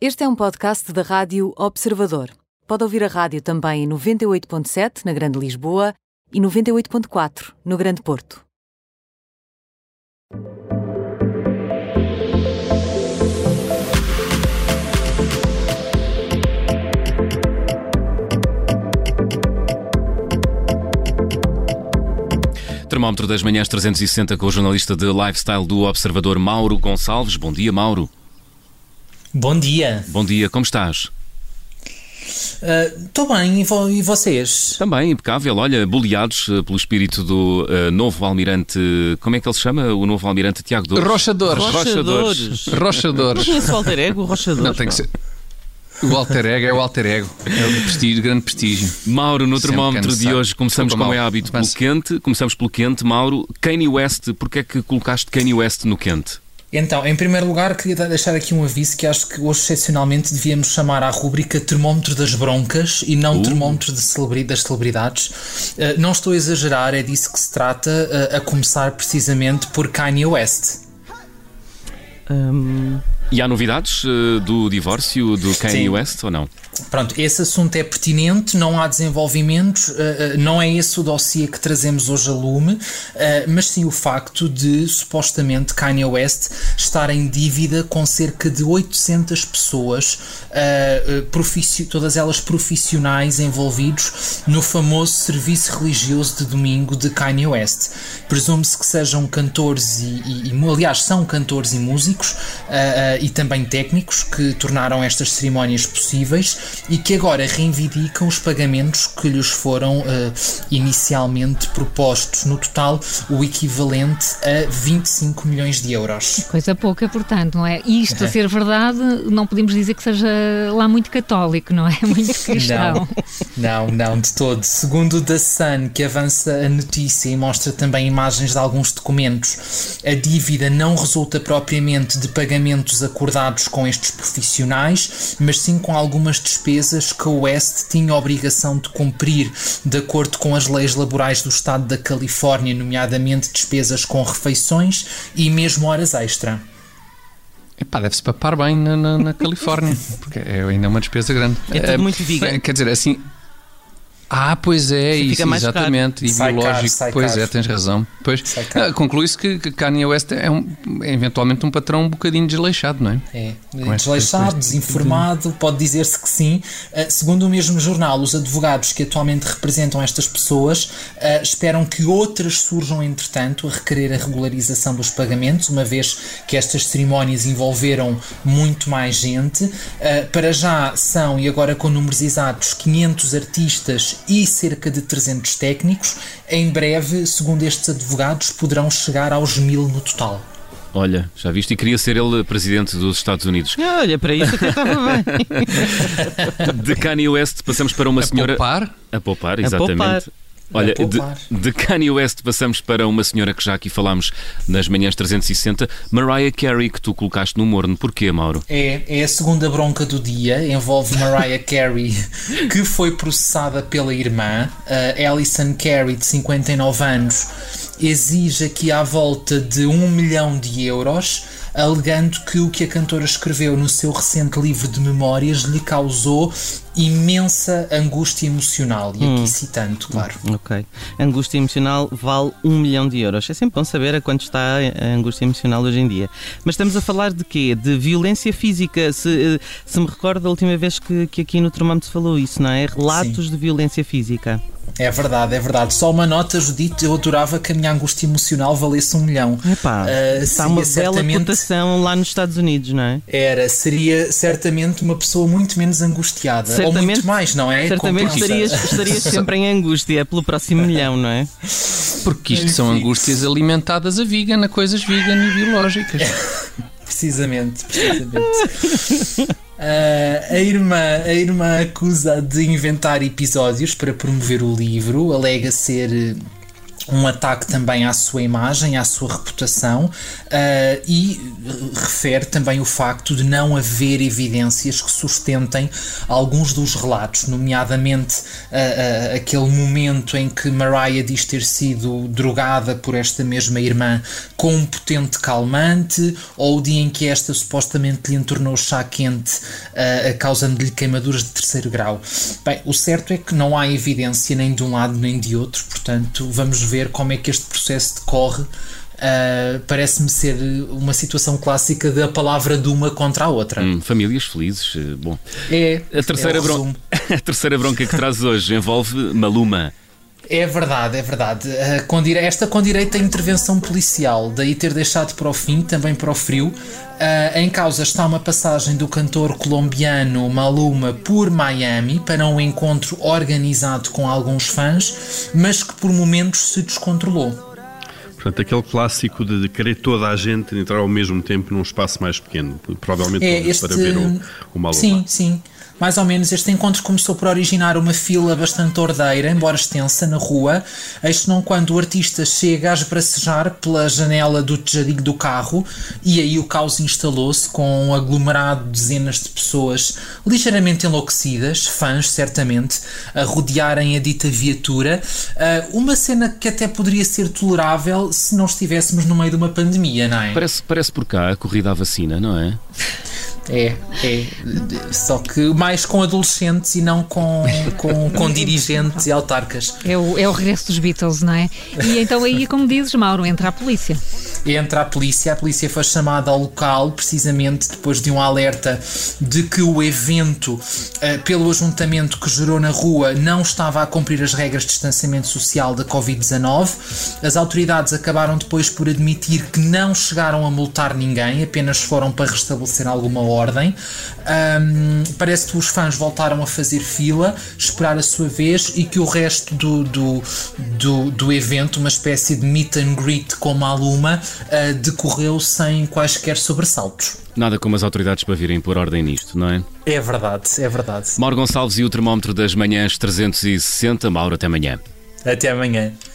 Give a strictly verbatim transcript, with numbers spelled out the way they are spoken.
Este é um podcast da Rádio Observador. Pode ouvir a rádio também em noventa e oito ponto sete na Grande Lisboa e noventa e oito ponto quatro no Grande Porto. Termómetro das manhãs trezentos e sessenta com o jornalista de lifestyle do Observador, Mauro Gonçalves. Bom dia, Mauro. Bom dia. Bom dia, como estás? Estou uh, bem, e, vo- e vocês? Também, impecável. Olha, boleados uh, pelo espírito do uh, novo almirante... Como é que ele se chama? O novo almirante Tiago Dores? Rochadores. Rochadores. Rochadores. Conhece o alter ego, o Rochadores? Não, tem que ser... O alter ego é o alter ego. É o de prestígio, grande prestígio. Mauro, no Sempre termómetro que é de hoje começamos, Desculpa, como é Mauro. hábito, pelo Avança. quente. Começamos pelo quente. Mauro, Kanye West. Porquê é que colocaste Kanye West no quente? Então, em primeiro lugar, queria deixar aqui um aviso que acho que hoje, excepcionalmente, devíamos chamar à rubrica Termómetro das Broncas e não Uh. Termómetro de celebri- das Celebridades. Uh, não estou a exagerar, é disso que se trata, uh, a começar precisamente por Kanye West. Hum, E há novidades uh, do divórcio do Kanye Sim. West ou não? Pronto, esse assunto é pertinente, não há desenvolvimentos, uh, uh, não é esse o dossiê que trazemos hoje a lume, uh, mas sim o facto de, supostamente, Kanye West estar em dívida com cerca de oitocentas pessoas, uh, uh, profici- todas elas profissionais envolvidos no famoso serviço religioso de domingo de Kanye West. Presume-se que sejam cantores e, e, e aliás, são cantores e músicos uh, uh, e também técnicos que tornaram estas cerimónias possíveis e que agora reivindicam os pagamentos que lhes foram uh, inicialmente propostos, no total o equivalente a vinte e cinco milhões de euros. Coisa pouca, portanto, não é? Isto a ser verdade, não podemos dizer que seja lá muito católico, não é? Muito cristão. Não, não, não, de todo. Segundo o The Sun, que avança a notícia e mostra também imagens de alguns documentos, a dívida não resulta propriamente de pagamentos acordados com estes profissionais, mas sim com algumas despesas que o West tinha a obrigação de cumprir de acordo com as leis laborais do estado da Califórnia, nomeadamente despesas com refeições e mesmo horas extra. Epá, deve-se papar bem na, na, na Califórnia, porque é ainda uma despesa grande. É tudo Eh, muito vegan. Quer dizer, assim... Ah, pois é, Fica isso, mais exatamente, e Sai biológico, caro, sai pois caro. é, tens razão. Pois, Sai caro. ah, conclui-se que, que Kanye West é, um, é eventualmente um patrão um bocadinho desleixado, não é? É, Com esta- desleixado, com este- desinformado, pode dizer-se que sim. Uh, segundo o mesmo jornal, os advogados que atualmente representam estas pessoas uh, esperam que outras surjam, entretanto, a requerer a regularização dos pagamentos, uma vez que estas cerimónias envolveram muito mais gente. Uh, para já são, e agora com números exatos, quinhentos artistas e cerca de trezentos técnicos. Em breve, segundo estes advogados, poderão chegar aos mil no total. Olha, já viste? E queria ser ele presidente dos Estados Unidos. Olha, para isso até estava bem. De Kanye West passamos para uma A senhora... poupar? A poupar, A exatamente. poupar. Olha, A poupar. de, de Kanye West passamos para uma senhora que já aqui falámos nas manhãs trezentos e sessenta, Mariah Carey, que tu colocaste no morno. Porquê, Mauro? É, é a segunda bronca do dia, envolve Mariah Carey, que foi processada pela irmã. A Alison Carey, de cinquenta e nove anos, exige aqui à volta de um milhão de euros, alegando que o que a cantora escreveu no seu recente livro de memórias lhe causou imensa angústia emocional. E aqui citando, claro. Ok. Angústia emocional vale um milhão de euros. É sempre bom saber a quanto está a angústia emocional hoje em dia. Mas estamos a falar de quê? De violência física. Se, se me recordo da última vez que, que aqui no Termómetro se falou isso, não é? Relatos Sim. de violência física. É verdade, é verdade. Só uma nota, Judite, eu adorava que a minha angústia emocional valesse um milhão. Epá, Uh, está uma seria bela certamente- cotação lá nos Estados Unidos, não é? Era, seria certamente uma pessoa muito menos angustiada. Ou muito mais, não é? Certamente Compensa. estarias, estarias sempre em angústia pelo próximo milhão, não é? Porque isto são Enfim. angústias alimentadas a vegan, a coisas vegan e biológicas. Precisamente, precisamente. Uh, a, irmã, a irmã acusa de inventar episódios para promover o livro, alega ser um ataque também à sua imagem, à sua reputação, uh, e refere também o facto de não haver evidências que sustentem alguns dos relatos, nomeadamente uh, uh, aquele momento em que Mariah diz ter sido drogada por esta mesma irmã com um potente calmante, ou o dia em que esta supostamente lhe entornou chá quente, uh, causando-lhe queimaduras de terceiro grau. Bem, o certo é que não há evidência nem de um lado nem de outro, portanto vamos ver como é que este processo decorre. Uh, parece-me ser uma situação clássica da palavra de uma contra a outra. Hum, famílias felizes. Bom, é, a terceira, é bron- a terceira bronca que traz hoje envolve Maluma. É verdade, é verdade. Uh, com dire... Esta com direito à intervenção policial, daí ter deixado para o fim, também para o frio. Uh, em causa está uma passagem do cantor colombiano Maluma por Miami para um encontro organizado com alguns fãs, mas que por momentos se descontrolou. Portanto, aquele clássico de querer toda a gente entrar ao mesmo tempo num espaço mais pequeno, provavelmente é, este... para ver o, o Maluma. Sim, sim. Mais ou menos, este encontro começou por originar uma fila bastante ordeira, embora extensa, na rua, eis não quando o artista chega a esbracejar pela janela do tejadigo do carro, e aí o caos instalou-se com um aglomerado de dezenas de pessoas ligeiramente enlouquecidas, fãs certamente, a rodearem a dita viatura, uma cena que até poderia ser tolerável se não estivéssemos no meio de uma pandemia, não é? Parece, parece por cá a corrida à vacina, não é? É, é, só que mais com adolescentes e não com, com, com dirigentes e autarcas. É o, é o regresso dos Beatles, não é? E então aí, como dizes, Mauro, entra a polícia. Entra a polícia, a polícia foi chamada ao local precisamente depois de um alerta de que o evento, uh, pelo ajuntamento que gerou na rua, não estava a cumprir as regras de distanciamento social da covid dezanove. As autoridades acabaram depois por admitir que não chegaram a multar ninguém, apenas foram para restabelecer alguma ordem. Um, parece que os fãs voltaram a fazer fila, esperar a sua vez, e que o resto do, do, do, do evento, uma espécie de meet and greet com Maluma, uh, decorreu sem quaisquer sobressaltos. Nada como as autoridades para virem pôr ordem nisto, não é? É verdade, é verdade. Mauro Gonçalves e o termómetro das manhãs trezentos e sessenta. Mauro, até amanhã. Até amanhã.